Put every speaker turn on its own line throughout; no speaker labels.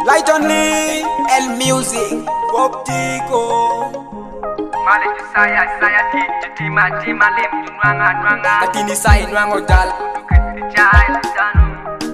Light only, El Music, Bob Tico.
Male saya tima lem nwanga
Atini sai nwango dal.
chai tanu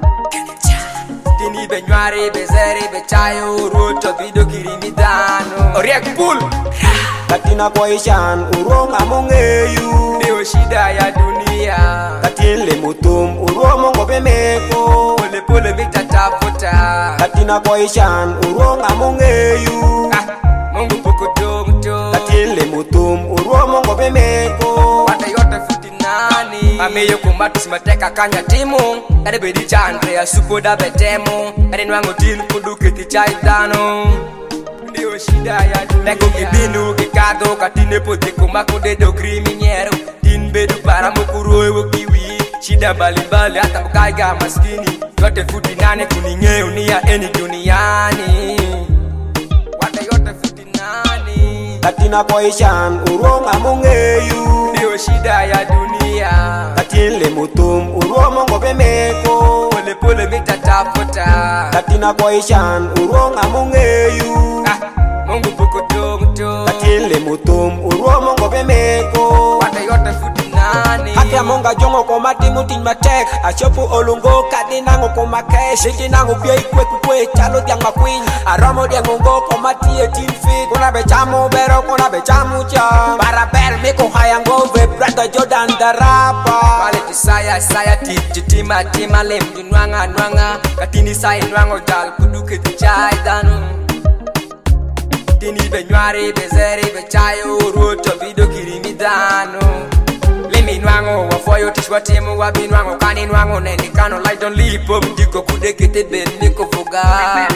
Tini be nyare be zere be chayo roto video kirimidano. Oriek pool.
Katina kwa ishan urong amongeyu
Ndio shida ya dunia.
Katile mutum urong ngobe meko
Pole pole mitatafuta.
Katina kwa ishan urong amongeyu
Mungu pukutumto.
Katile mutum urong ngobe meko
Wata yote futi nani. Ameyo kumatu simateka kanya timu. Ede bedi chandre ya supo da betemu. Ede nwango tin kudukiti chai dano. Ndio shida ya dunia. Neko kibinu kikado katine pote kumako dedo kriminyero. Tin bedu para mukuru ewo kiwi. Shida mbalimbali hata mkaiga maskini. Yote futi nane kuningeo ni ya eni duniani. Wata yote futi nani.
Katina kwa ishan urong amongeyu
Ndio shida ya dunia.
Katile mutum urong ngobe meko
Pole pole mitatafuta.
Katina kwa ishan urong amongeyu
Mungu pukutumto.
Katile mutum urong ngobe meko
Wata yote futi nani.
Haki ya monga jongo koma timu tin matek Ashopu olungo kadi nango koma kesh Shiki nango pia ikwe kukwe chalo diang makwin Aromo diang mongo koma tiye tin fit Kuna bechamu bero kuna bechamu cha Barabel miko hayango ve brother Jordan the rapper
Wale tisaya tima lem du nwanga Katini sai nwango dal kuduke di chai danu. Tini be nyare be zere be chayo roto video kirimidano. Lemi nwango wafoyo tishwa timu wabi nwango kani nwango neni kano light on lip up diko kudekete ben niko fuga.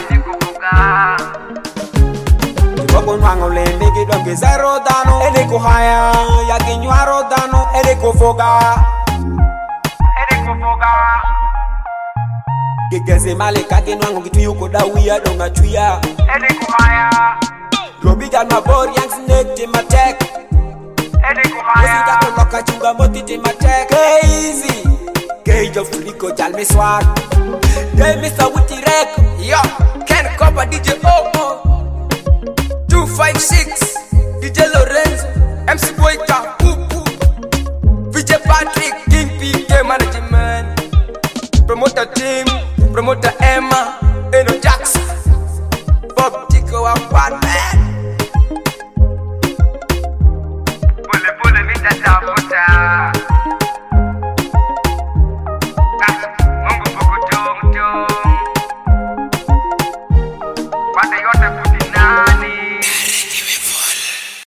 Wako nwango lende kidonge zero dano Edeko haya ya kinyuaro dano Edeko foga Kigeze male kake nwango kituyu koda uya donga chuya
edeko haya
Robi gal mabor yang snake timatek
edeko
Mesita
haya
koloka chunga moti timatek Easy Cage of Rico jal me swag Hey Mr. Witty Rek
Yo, Ken Kopa DJ Omo 256 DJ Lorenzo MC Boyka Pupu VJ Patrick King PK Management Promoter Team Promoter Emma Eno Jackson Bob Tico Apartment.
pole mitatafuta Mungu pukutumto Wata yote